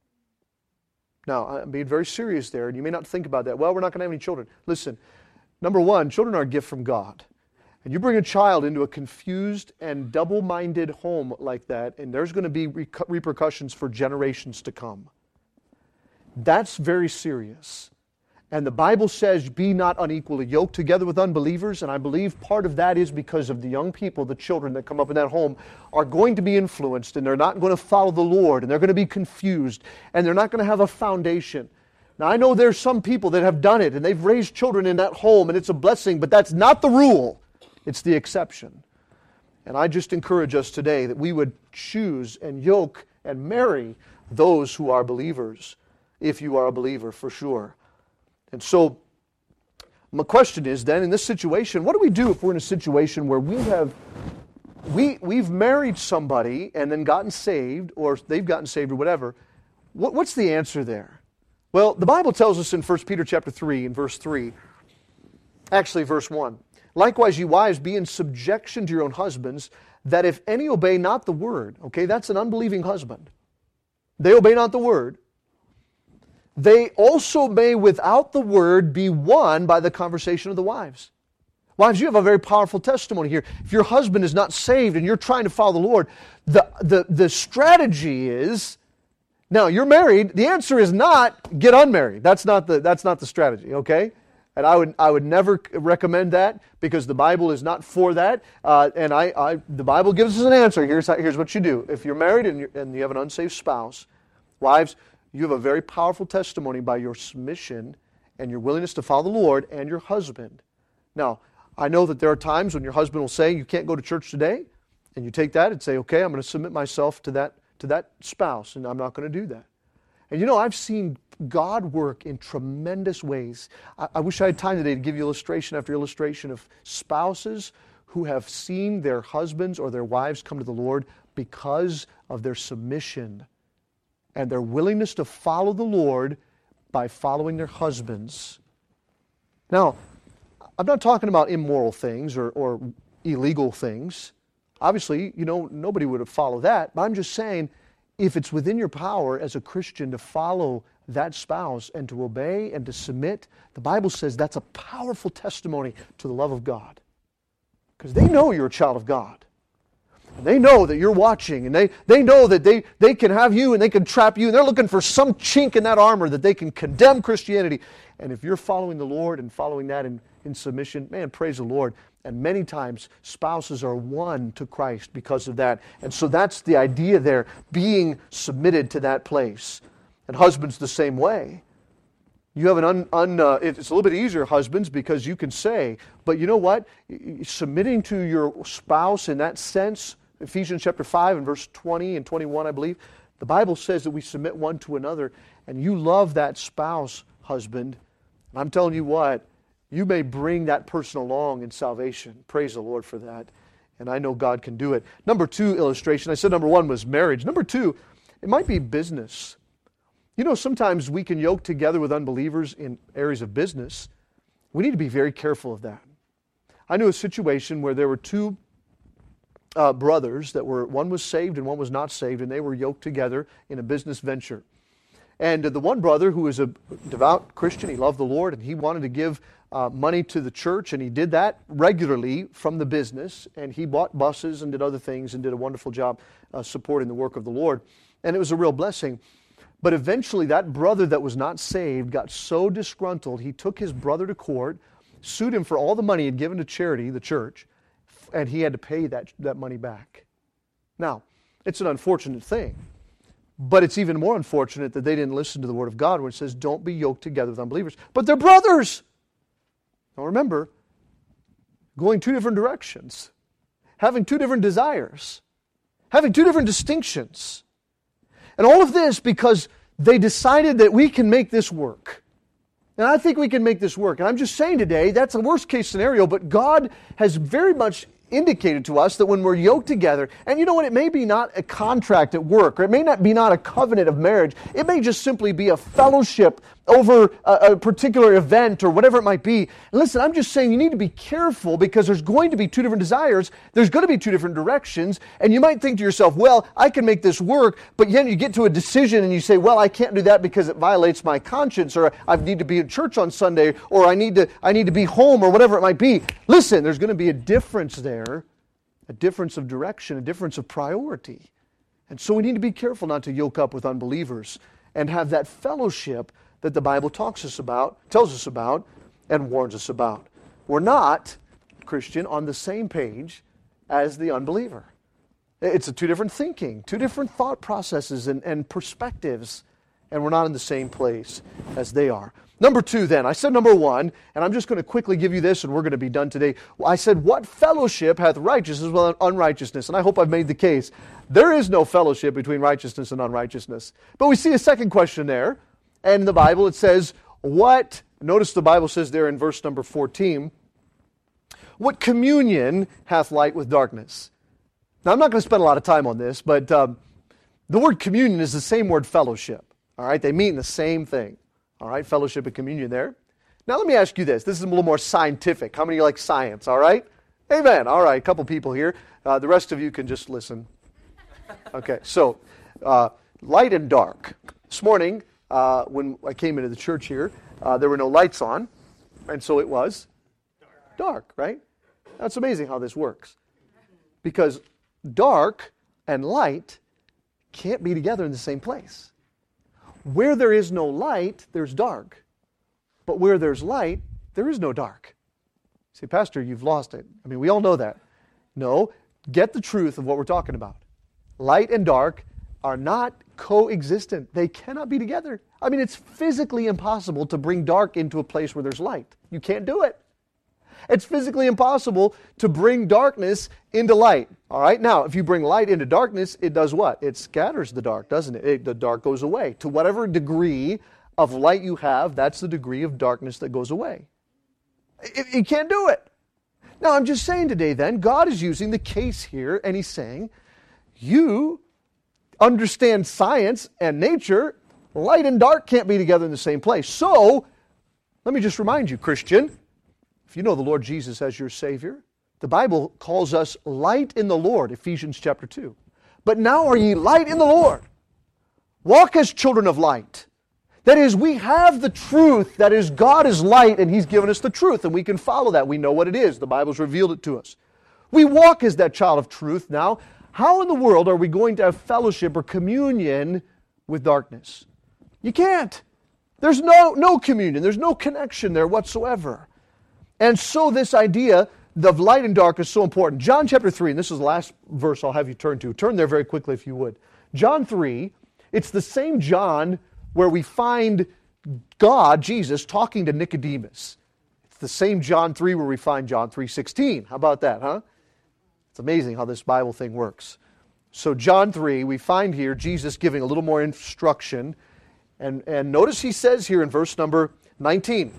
Now, I'm being very serious there, and you may not think about that. Well, we're not going to have any children. Listen, number one, children are a gift from God. And you bring a child into a confused and double-minded home like that, and there's going to be repercussions for generations to come. That's very serious. And the Bible says, be not unequally yoked together with unbelievers. And I believe part of that is because of the young people, the children that come up in that home, are going to be influenced and they're not going to follow the Lord and they're going to be confused and they're not going to have a foundation. Now, I know there's some people that have done it and they've raised children in that home and it's a blessing, but that's not the rule. It's the exception. And I just encourage us today that we would choose and yoke and marry those who are believers, if you are a believer, for sure. And so, my question is then, in this situation, what do we do if we're in a situation where we've married somebody and then gotten saved, or they've gotten saved or whatever? What's the answer there? Well, the Bible tells us in 1 Peter chapter 3 and verse 3, actually verse 1, likewise, ye wives, be in subjection to your own husbands, that if any obey not the word, okay, that's an unbelieving husband. They obey not the word. They also may without the word be won by the conversation of the wives. Wives, you have a very powerful testimony here. If your husband is not saved and you're trying to follow the Lord, the strategy is, now you're married, the answer is not get unmarried. That's not the strategy, okay? And I would never recommend that because the Bible is not for that. And the Bible gives us an answer. Here's what you do. If you're married and you have an unsaved spouse, wives, you have a very powerful testimony by your submission and your willingness to follow the Lord and your husband. Now, I know that there are times when your husband will say, you can't go to church today, and you take that and say, okay, I'm going to submit myself to that spouse, and I'm not going to do that. And you know, I've seen God work in tremendous ways. I wish I had time today to give you illustration after illustration of spouses who have seen their husbands or their wives come to the Lord because of their submission and their willingness to follow the Lord by following their husbands. Now, I'm not talking about immoral things or illegal things. Obviously, you know, nobody would have followed that. But I'm just saying, if it's within your power as a Christian to follow that spouse and to obey and to submit, the Bible says that's a powerful testimony to the love of God. Because they know you're a child of God. And they know that you're watching, and they know that they can have you and they can trap you, and they're looking for some chink in that armor that they can condemn Christianity. And if you're following the Lord and following that in submission, man, praise the Lord. And many times, spouses are won to Christ because of that. And so that's the idea there, being submitted to that place. And husbands the same way. You have it's a little bit easier, husbands, because you can say, but you know what? Submitting to your spouse in that sense, Ephesians chapter 5 and verse 20 and 21, I believe, the Bible says that we submit one to another, and you love that spouse, husband. And I'm telling you what, you may bring that person along in salvation. Praise the Lord for that. And I know God can do it. Number 2 illustration, I said number 1 was marriage. Number 2, it might be business. You know, sometimes we can yoke together with unbelievers in areas of business. We need to be very careful of that. I knew a situation where there were 2 brothers one was saved and one was not saved, and they were yoked together in a business venture. And the one brother, who was a devout Christian, he loved the Lord, and he wanted to give money to the church, and he did that regularly from the business, and he bought buses and did other things and did a wonderful job supporting the work of the Lord. And it was a real blessing. But eventually that brother that was not saved got so disgruntled, he took his brother to court, sued him for all the money he had given to charity, the church, and he had to pay that money back. Now, it's an unfortunate thing, but it's even more unfortunate that they didn't listen to the Word of God where it says, don't be yoked together with unbelievers. But they're brothers! Now remember, going 2 different directions, having 2 different desires, having 2 different distinctions. And all of this because they decided that we can make this work. And I think we can make this work. And I'm just saying today, that's a worst case scenario, but God has very much indicated to us that when we're yoked together, and you know what, it may be not a contract at work, or it may not be a covenant of marriage, it may just simply be a fellowship over a particular event or whatever it might be. And listen, I'm just saying you need to be careful because there's going to be 2 different desires, there's going to be 2 different directions, and you might think to yourself, well, I can make this work, but then you get to a decision and you say, well, I can't do that because it violates my conscience, or I need to be in church on Sunday, or I need to be home, or whatever it might be. Listen, there's going to be a difference there, a difference of direction, a difference of priority. And so we need to be careful not to yoke up with unbelievers and have that fellowship that the Bible tells us about, and warns us about. We're not, Christian, on the same page as the unbeliever. It's 2 different thinking, 2 different thought processes and perspectives, and we're not in the same place as they are. Number 2 then, I said number 1, and I'm just going to quickly give you this and we're going to be done today. I said, what fellowship hath righteousness with unrighteousness? And I hope I've made the case. There is no fellowship between righteousness and unrighteousness. But we see a second question there. And in the Bible it says, notice the Bible says there in verse number 14, what communion hath light with darkness? Now I'm not going to spend a lot of time on this, but the word communion is the same word fellowship. All right, they mean the same thing. All right, fellowship and communion there. Now let me ask you this. This is a little more scientific. How many of you like science, all right? Amen. All right, a couple people here. The rest of you can just listen. Okay, so light and dark. This morning, when I came into the church here, there were no lights on, and so it was dark, right? That's amazing how this works. Because dark and light can't be together in the same place. Where there is no light, there's dark. But where there's light, there is no dark. Say, Pastor, you've lost it. I mean, we all know that. No, get the truth of what we're talking about. Light and dark are not coexistent. They cannot be together. I mean, it's physically impossible to bring dark into a place where there's light. You can't do it. It's physically impossible to bring darkness into light. All right? Now, if you bring light into darkness, it does what? It scatters the dark, doesn't it? The dark goes away. To whatever degree of light you have, that's the degree of darkness that goes away. You can't do it. Now, I'm just saying today then, God is using the case here, and He's saying, you understand science and nature, light and dark can't be together in the same place. So, let me just remind you, Christian, if you know the Lord Jesus as your Savior, the Bible calls us light in the Lord, Ephesians chapter 2. But now are ye light in the Lord. Walk as children of light. That is, we have the truth, that is, God is light and He's given us the truth, and we can follow that. We know what it is. The Bible's revealed it to us. We walk as that child of truth now. How in the world are we going to have fellowship or communion with darkness? You can't. There's no communion. There's no connection there whatsoever. And so this idea of light and dark is so important. John chapter 3, and this is the last verse I'll have you turn to. Turn there very quickly if you would. John 3, it's the same John where we find God, Jesus, talking to Nicodemus. It's the same John 3 where we find John 3:16. How about that, huh? It's amazing how this Bible thing works. So John 3, we find here Jesus giving a little more instruction. And notice he says here in verse number 19,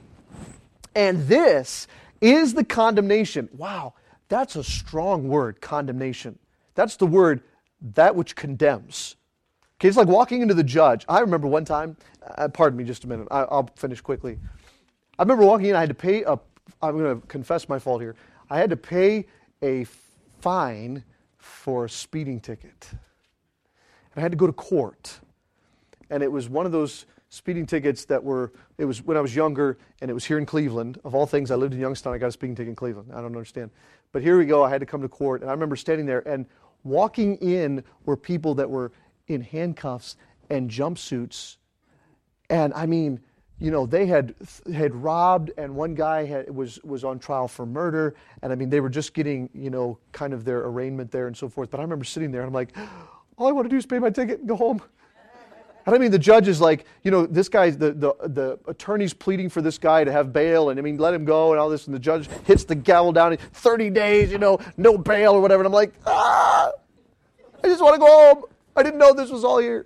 and this is the condemnation. Wow, that's a strong word, condemnation. That's the word, that which condemns. Okay, it's like walking into the judge. I remember one time, pardon me just a minute, I'll finish quickly. I remember walking in, I had to pay I'm going to confess my fault here. I had to pay a fine for a speeding ticket. And I had to go to court. And it was one of those speeding tickets it was when I was younger, and it was here in Cleveland. Of all things, I lived in Youngstown, I got a speeding ticket in Cleveland. I don't understand. But here we go, I had to come to court, and I remember standing there, and walking in were people that were in handcuffs and jumpsuits. And I mean, you know, they had robbed, and one guy was on trial for murder, and I mean, they were just getting, you know, kind of their arraignment there and so forth. But I remember sitting there, and I'm like, all I want to do is pay my ticket and go home. And I mean, the judge is like, you know, this guy's, the attorney's pleading for this guy to have bail, and I mean, let him go and all this, and the judge hits the gavel down, 30 days, you know, no bail or whatever, and I'm like, I just want to go home. I didn't know this was all here.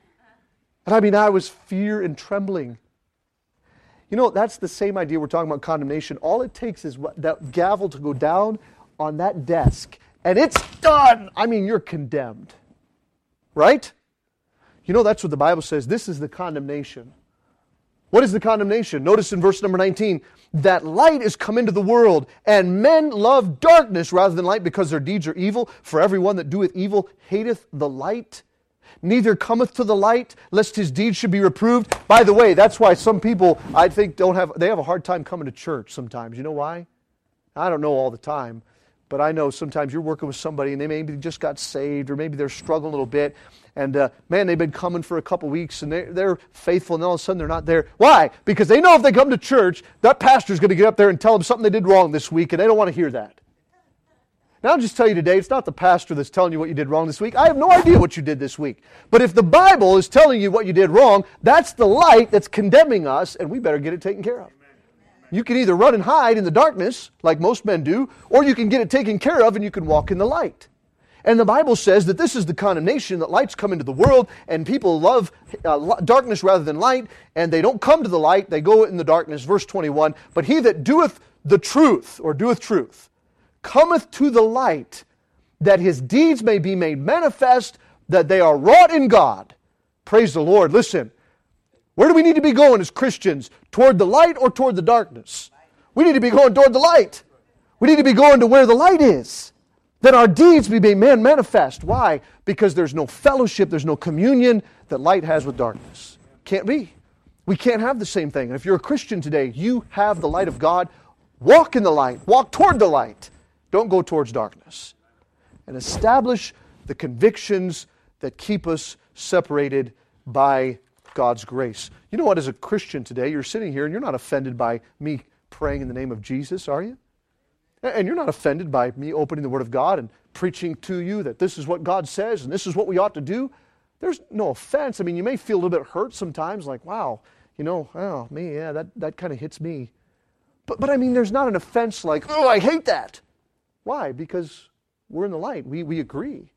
And I mean, I was fear and trembling. You know, that's the same idea we're talking about condemnation. All it takes is that gavel to go down on that desk, and it's done. I mean, you're condemned. Right? You know, that's what the Bible says. This is the condemnation. What is the condemnation? Notice in verse number 19, that light is come into the world, and men love darkness rather than light because their deeds are evil. For everyone that doeth evil hateth the light, neither cometh to the light, lest his deeds should be reproved. By the way, that's why some people, I think, they have a hard time coming to church sometimes. You know why? I don't know all the time, but I know sometimes you're working with somebody and they maybe just got saved, or maybe they're struggling a little bit, and man, they've been coming for a couple weeks and they're faithful, and all of a sudden they're not there. Why? Because they know if they come to church, that pastor's going to get up there and tell them something they did wrong this week, and they don't want to hear that. Now I'll just tell you today, it's not the pastor that's telling you what you did wrong this week. I have no idea what you did this week. But if the Bible is telling you what you did wrong, that's the light that's condemning us, and we better get it taken care of. You can either run and hide in the darkness, like most men do, or you can get it taken care of and you can walk in the light. And the Bible says that this is the condemnation, that light's come into the world, and people love darkness rather than light, and they don't come to the light, they go in the darkness. Verse 21, but he that doeth the truth, or doeth truth, cometh to the light, that his deeds may be made manifest, that they are wrought in God. Praise the Lord. Listen, where do we need to be going as Christians? Toward the light or toward the darkness? We need to be going toward the light. We need to be going to where the light is, that our deeds be made manifest. Why? Because there's no fellowship, there's no communion that light has with darkness. Can't be. We can't have the same thing. And if you're a Christian today, you have the light of God. Walk in the light. Walk toward the light. Don't go towards darkness. And establish the convictions that keep us separated by God's grace. You know what, as a Christian today, you're sitting here and you're not offended by me praying in the name of Jesus, are you? And you're not offended by me opening the Word of God and preaching to you that this is what God says and this is what we ought to do. There's no offense. I mean, you may feel a little bit hurt sometimes, like, wow, you know, oh, me, yeah, that kind of hits me. But I mean, there's not an offense like, oh, I hate that. Why? Because we're in the light. We agree.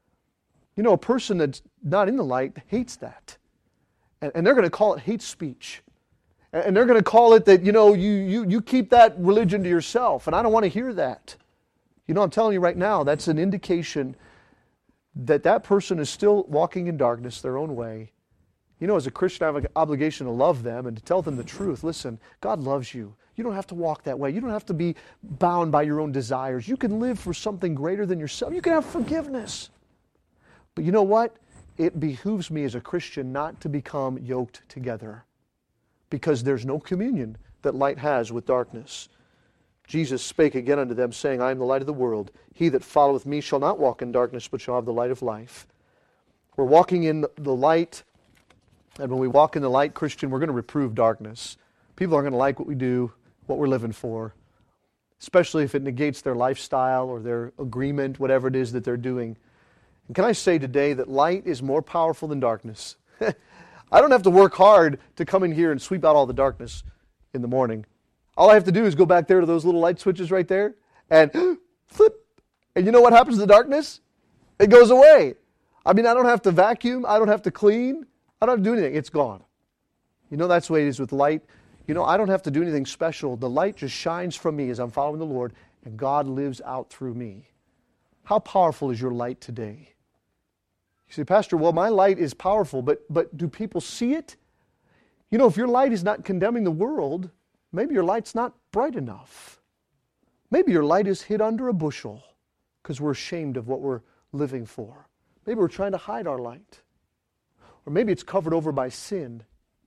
You know, a person that's not in the light hates that. And they're going to call it hate speech. And they're going to call it that, you know, you keep that religion to yourself. And I don't want to hear that. You know, I'm telling you right now, that's an indication that that person is still walking in darkness their own way. You know, as a Christian, I have an obligation to love them and to tell them the truth. Listen, God loves you. You don't have to walk that way. You don't have to be bound by your own desires. You can live for something greater than yourself. You can have forgiveness. But you know what? It behooves me as a Christian not to become yoked together, because there's no communion that light has with darkness. Jesus spake again unto them, saying, I am the light of the world. He that followeth me shall not walk in darkness, but shall have the light of life. We're walking in the light, and when we walk in the light, Christian, we're going to reprove darkness. People aren't going to like what we do, what we're living for, especially if it negates their lifestyle or their agreement, whatever it is that they're doing. And can I say today that light is more powerful than darkness? I don't have to work hard to come in here and sweep out all the darkness in the morning. All I have to do is go back there to those little light switches right there and flip. And you know what happens to the darkness? It goes away. I mean, I don't have to vacuum. I don't have to clean. I don't have to do anything. It's gone. You know, that's the way it is with light. You know, I don't have to do anything special. The light just shines from me as I'm following the Lord, and God lives out through me. How powerful is your light today? You say, Pastor, well, my light is powerful, but do people see it? You know, if your light is not condemning the world, maybe your light's not bright enough. Maybe your light is hid under a bushel because we're ashamed of what we're living for. Maybe we're trying to hide our light. Or maybe it's covered over by sin.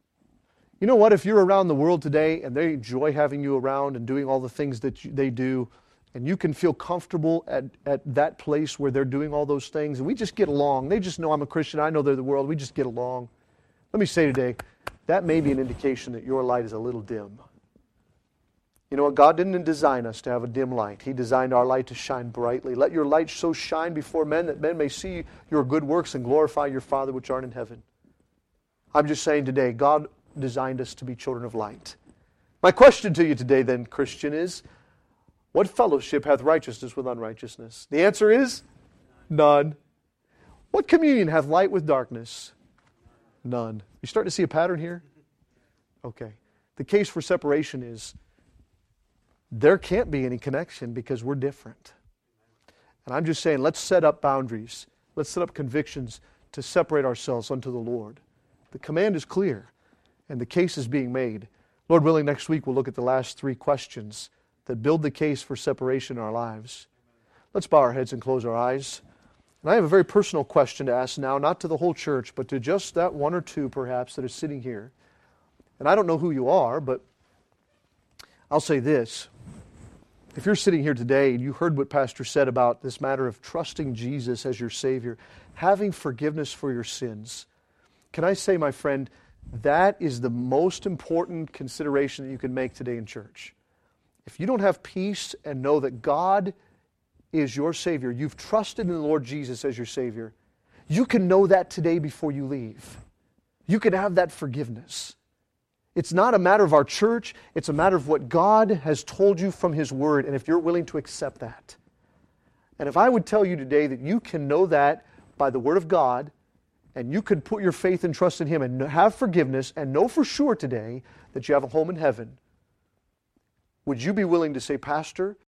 You know what? If you're around the world today and they enjoy having you around and doing all the things that they do, and you can feel comfortable at that place where they're doing all those things, and we just get along. They just know I'm a Christian. I know they're the world. We just get along. Let me say today, that may be an indication that your light is a little dim. You know what? God didn't design us to have a dim light. He designed our light to shine brightly. Let your light so shine before men that men may see your good works and glorify your Father which art in heaven. I'm just saying today, God designed us to be children of light. My question to you today then, Christian, is, what fellowship hath righteousness with unrighteousness? The answer is none. What communion hath light with darkness? None. You starting to see a pattern here? Okay. The case for separation is there can't be any connection because we're different. And I'm just saying, let's set up boundaries. Let's set up convictions to separate ourselves unto the Lord. The command is clear, and the case is being made. Lord willing, next week we'll look at the last 3 questions that build the case for separation in our lives. Let's bow our heads and close our eyes. And I have a very personal question to ask now, not to the whole church, but to just that 1 or 2 perhaps that are sitting here. And I don't know who you are, but I'll say this. If you're sitting here today and you heard what Pastor said about this matter of trusting Jesus as your Savior, having forgiveness for your sins, can I say, my friend, that is the most important consideration that you can make today in church. If you don't have peace and know that God is your Savior, you've trusted in the Lord Jesus as your Savior, you can know that today before you leave. You can have that forgiveness. It's not a matter of our church, it's a matter of what God has told you from His Word, and if you're willing to accept that. And if I would tell you today that you can know that by the Word of God, and you could put your faith and trust in Him and have forgiveness and know for sure today that you have a home in heaven, would you be willing to say, Pastor,